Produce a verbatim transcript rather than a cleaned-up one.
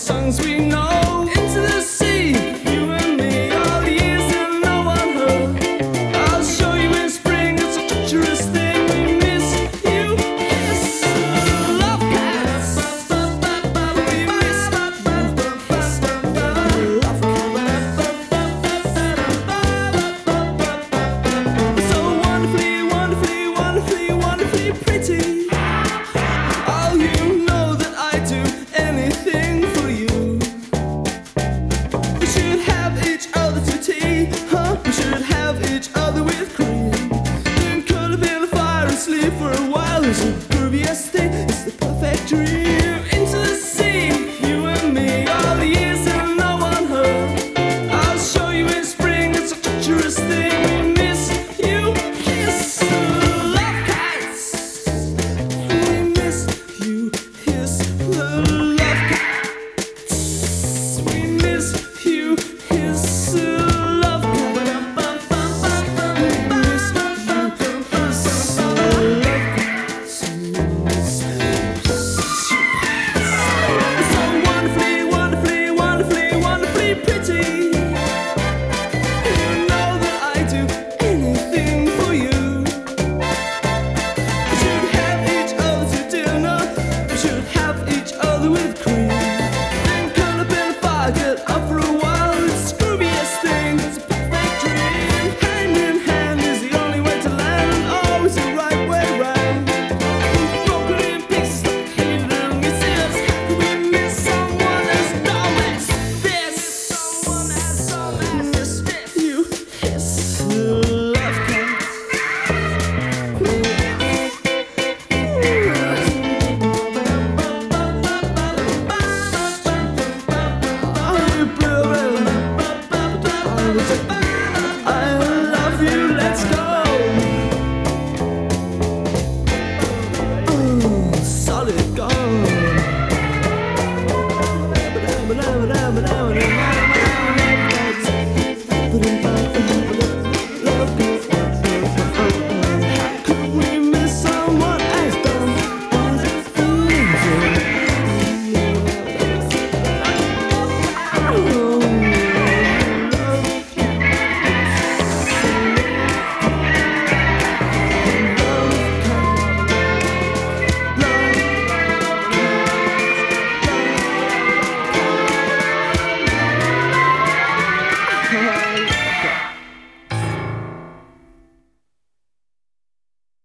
songs we know. Into the sea, you and me, all the years and no one heard. I'll show you in spring, it's a treacherous thing. We miss you, yes. Love cats. We miss love cats. So wonderfully, wonderfully, wonderfully, wonderfully pretty. Oh, you know that I do anything for you. We should have each other to tea, huh? We should have each other with cream. Then curl up in the fire and sleep for a while. It's the grooviest thing, it's the perfect dream. Into the sea, you and me, all the years and no one heard. I'll show you in spring, it's a treacherous thing. We miss you, kiss, love cats. We miss you, kiss the love cats. We miss you, kiss the love cats. We miss you, kiss the love cats. So wonderfully, wonderfully, wonderfully, wonderfully pretty. You know that I do anything for you. We should have each other to dinner. We should have each other with cream. Then curl up in a fire, get up for a while. It's the grooviest thing, it's a perfect dream. Hand in hand is the only way to land, and always the right way round. We've broken in pieces like hated and misses. How can we miss someone as dumb as this? Someone as dumb as this. You kiss the love cats. I love you, let's go. Oh, solid gold.